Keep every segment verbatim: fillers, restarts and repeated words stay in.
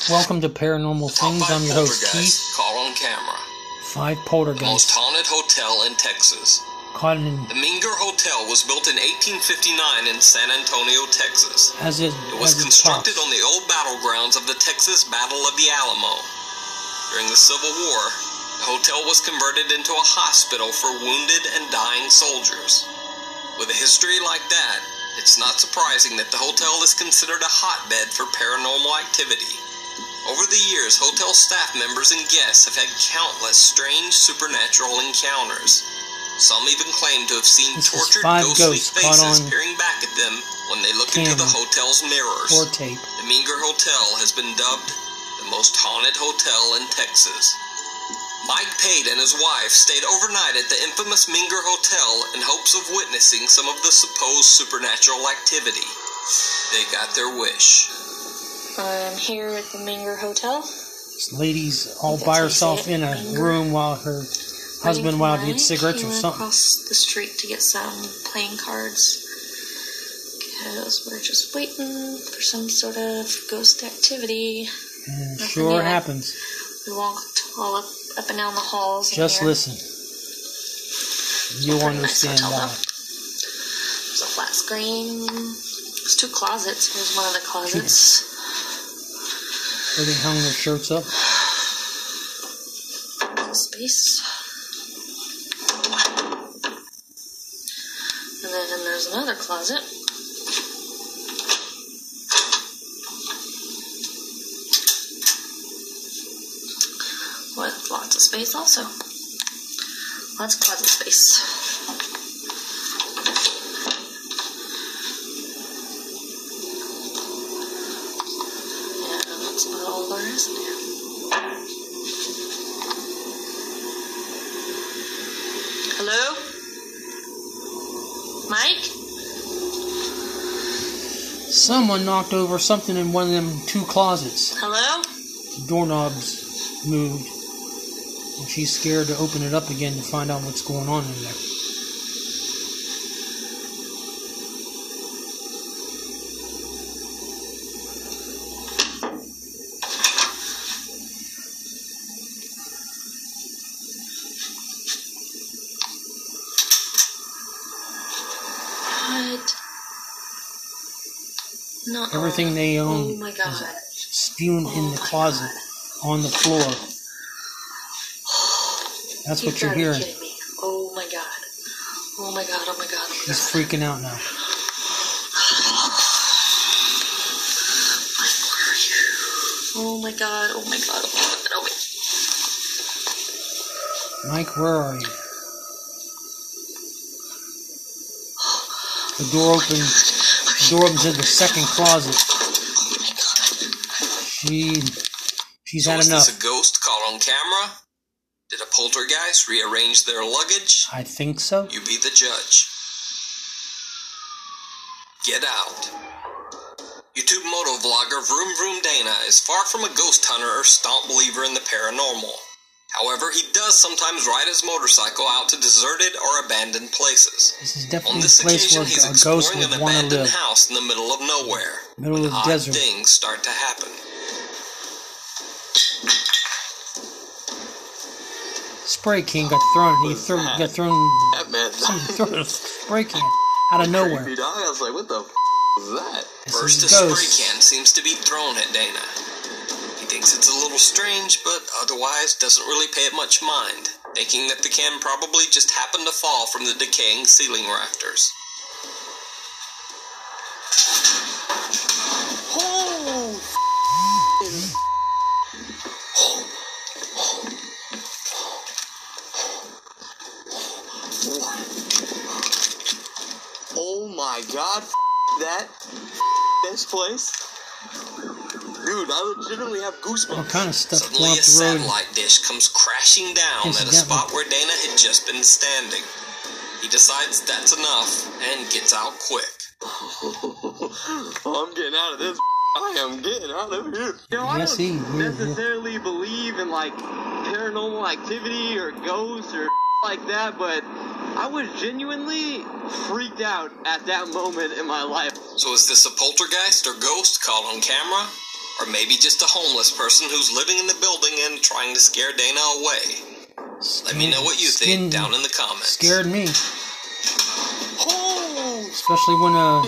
Welcome to Paranormal Things. I'm your host, Keith. Caught on camera. Five poltergeists. The most haunted hotel in Texas. Caught in... The Menger Hotel was built in eighteen fifty-nine in San Antonio, Texas. As it, it was as constructed it on the old battlegrounds of the Texas Battle of the Alamo. During the Civil War, the hotel was converted into a hospital for wounded and dying soldiers. With a history like that, it's not surprising that the hotel is considered a hotbed for paranormal activity. Over the years, hotel staff members and guests have had countless strange supernatural encounters. Some even claim to have seen this tortured, ghostly faces peering back at them when they look into the hotel's mirrors. Or tape. The Menger Hotel has been dubbed the most haunted hotel in Texas. Mike Pate and his wife stayed overnight at the infamous Menger Hotel in hopes of witnessing some of the supposed supernatural activity. They got their wish. I'm here at the Menger Hotel. This lady's all by herself in a Menger. room while her husband went out to get cigarettes or something. Across the street to get some playing cards. Because we're just waiting for some sort of ghost activity. And it sure yet. happens. We walked all up, up and down the halls. Just listen. You'll understand nice why. There's a flat screen. There's two closets. Here's one of the closets. Where they hung their shirts up. Space. And then there's another closet. With lots of space also. Lots of closet space. All there is in here. Hello? Mike? Someone knocked over something in one of them two closets. Hello? The doorknobs moved. And she's scared to open it up again to find out what's going on in there. What? No. Everything they own oh my God. is spewing oh in the closet God. on the floor. That's You've what you're got to hearing. be kidding me. Oh my God. Oh my God. Oh my God. Oh my She's God. freaking out now. Oh my God. Oh my God. Oh my God. Oh my. Mike, where are you? The door opens. The door opens in the second closet. Oh my God. She, she's so had was enough. This a ghost caught on camera? Did a poltergeist rearrange their luggage? I think so. You be the judge. Get out. YouTube motovlogger Vroom Vroom Dana is far from a ghost hunter or staunch believer in the paranormal. However, he does sometimes ride his motorcycle out to deserted or abandoned places. This is definitely On this a place occasion, where he's a ghost exploring would an want to abandoned live. house in the middle of nowhere. Middle when of the odd desert. things start to happen. Spray can got thrown. He threw, got thrown. That man. Somebody threw a spray can out of nowhere. Creepy dog. I was like, what the f was that? This First, a is spray ghosts. can seems to be thrown at Dana. He thinks it's a little strange, but otherwise doesn't really pay it much mind, thinking that the can probably just happened to fall from the decaying ceiling rafters. Oh! Oh my God, that this place, dude! I legitimately have goosebumps. What kind of stuff Suddenly, going a up the road? satellite dish comes crashing down at a Incidentally. spot where Dana had just been standing. He decides that's enough and gets out quick. Oh, I'm getting out of this. I am getting out of here. You know, I Yes, don't he- he- necessarily believe in like paranormal activity or ghosts or like that, but I was genuinely freaked out at that moment in my life. So is this a poltergeist or ghost caught on camera? Or maybe just a homeless person who's living in the building and trying to scare Dana away. Let me know what you think down in the comments. Scared me. Especially when a,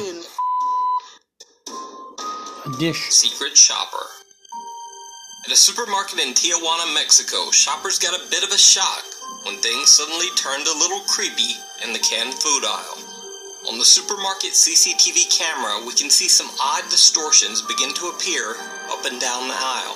a dish. Secret shopper. At a supermarket in Tijuana, Mexico, shoppers got a bit of a shock when things suddenly turned a little creepy in the canned food aisle. On the supermarket C C T V camera, we can see some odd distortions begin to appear up and down the aisle.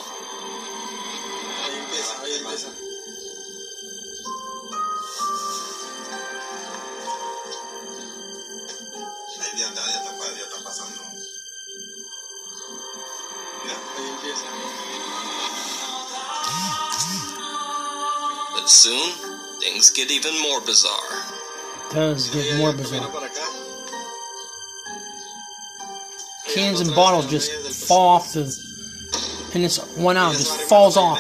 But soon, things get even more bizarre. It does get more bizarre. Cans and bottles just fall off the, and this one out just falls off.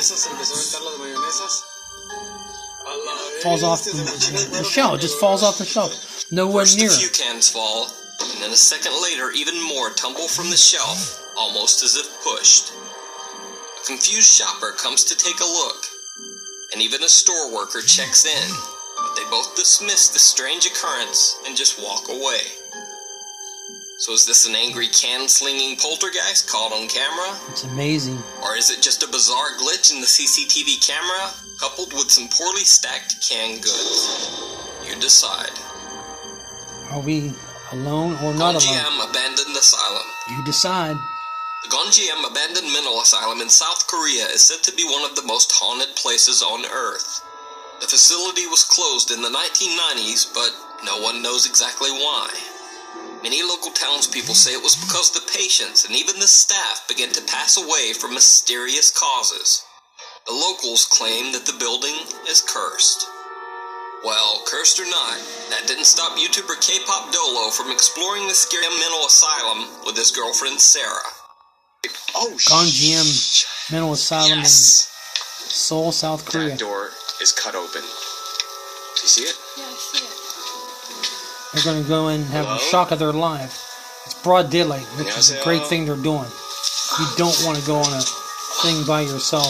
Falls off the, the shelf. It just falls off the shelf. Nowhere First near a it. few cans fall, and then a second later, even more tumble from the shelf, almost as if pushed. A confused shopper comes to take a look, and even a store worker checks in, but they both dismiss the strange occurrence and just walk away. So is this an angry can-slinging poltergeist caught on camera? It's amazing. Or is it just a bizarre glitch in the C C T V camera, coupled with some poorly stacked canned goods? You decide. Are we alone or not alone? Gonjiam Abandoned Asylum. You decide. The Gonjiam Abandoned Mental Asylum in South Korea is said to be one of the most haunted places on Earth. The facility was closed in the nineteen nineties, but no one knows exactly why. Many local townspeople say it was because the patients and even the staff began to pass away from mysterious causes. The locals claim that the building is cursed. Well, cursed or not, that didn't stop YouTuber K-Pop Dolo from exploring the scary mental asylum with his girlfriend Sarah. Oh, Gonjiam Mental Asylum yes. in Seoul, South Korea. That door is cut open. Do you see it? Yeah, I see it. They're going to go in and have Hello? a shock of their life. It's broad daylight, which is a great thing they're doing. You don't want to go on a thing by yourself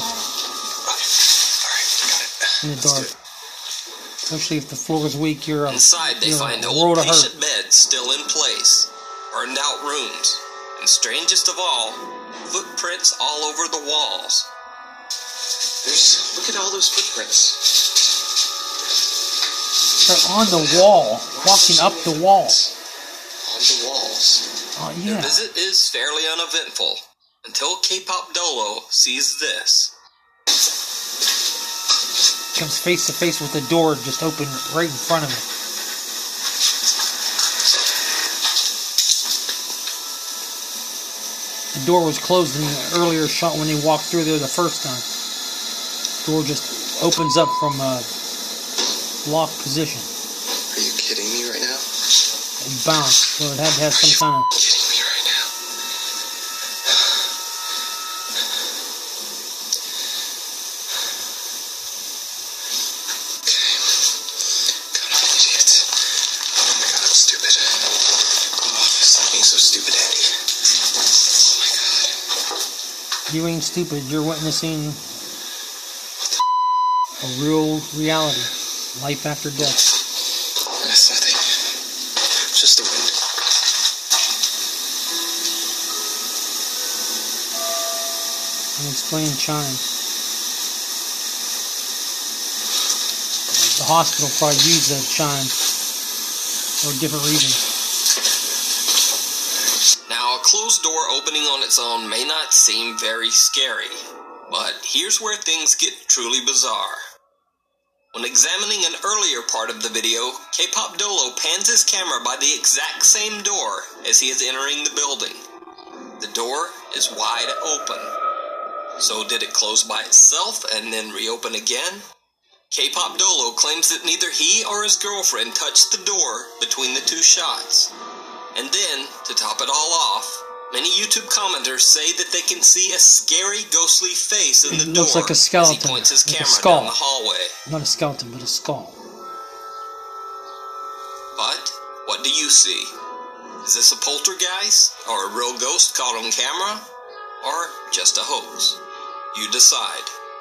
in the dark. Especially if the floor is weak, you're a, Inside, they you're find a old world of patient hurt. beds still in place, burned out rooms, and strangest of all, footprints all over the walls. There's. Look at all those footprints. They're on the wall, walking up the wall. On the walls. Oh, Their yeah. visit is fairly uneventful, until K-Pop Dolo sees this. Comes face to face with the door just open right in front of him. The door was closed in the earlier shot when they walked through there the first time. The door just opens up from a locked position. Are you kidding me right now? It bounced, so it had to have some kind of... Kidding me right now? God, I'm an idiot. Oh my God, I'm stupid. Oh, stop being so stupid, Andy. Oh my God. You ain't stupid, you're witnessing a real reality. Life after death. That's nothing. Just the wind. Unexplained chime. The hospital probably used that chime for a different reason. Now, a closed door opening on its own may not seem very scary, but here's where things get truly bizarre. When examining an earlier part of the video, K-Pop Dolo pans his camera by the exact same door as he is entering the building. The door is wide open. So did it close by itself and then reopen again? K-Pop Dolo claims that neither he or his girlfriend touched the door between the two shots. And then, to top it all off, many YouTube commenters say that they can see a scary, ghostly face in the It door looks like a as skeleton, he points his like a camera skull. down the hallway. Not a skeleton, but a skull. But, what do you see? Is this a poltergeist, or a real ghost caught on camera? or just a hoax? You decide.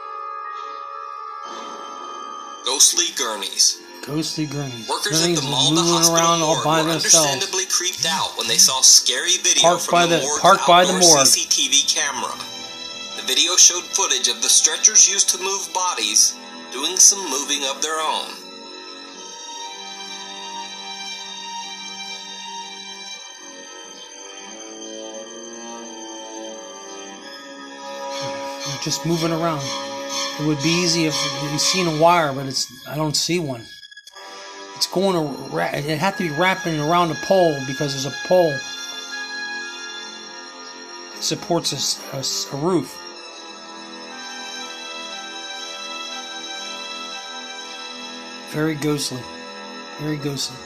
Ghostly gurneys. Ghostly gurneys. Workers Gurneys at the Malda moving Hospital around all morgue by were themselves. understandably creeped out when they saw scary video Parked from by the, the- morgue's parked by the outdoor morgue. C C T V camera. The video showed footage of the stretchers used to move bodies doing some moving of their own. They're just moving around. It would be easy if you seen a wire, but it's I don't see one. It's going to ra- it had to be wrapping around a pole because there's a pole that supports a, s- a s- a roof. Very ghostly. Very ghostly.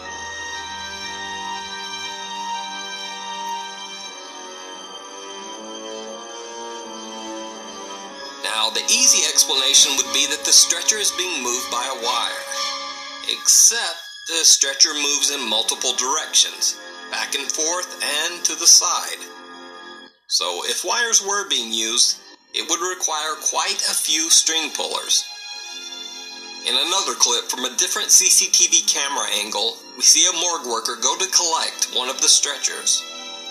Now, the easy explanation would be that the stretcher is being moved by a wire. Except the stretcher moves in multiple directions, back and forth and to the side. So if wires were being used, it would require quite a few string pullers. In another clip from a different C C T V camera angle, we see a morgue worker go to collect one of the stretchers.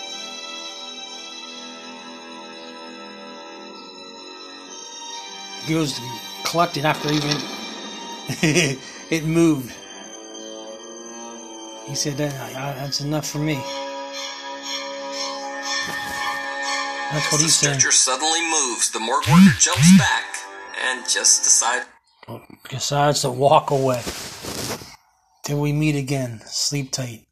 He goes to collect it after even it moved. He said, that, that's enough for me. That's what As he the said. stretcher suddenly moves, the morgue worker jumps back and just decides Decides to walk away. Till we meet again. Sleep tight.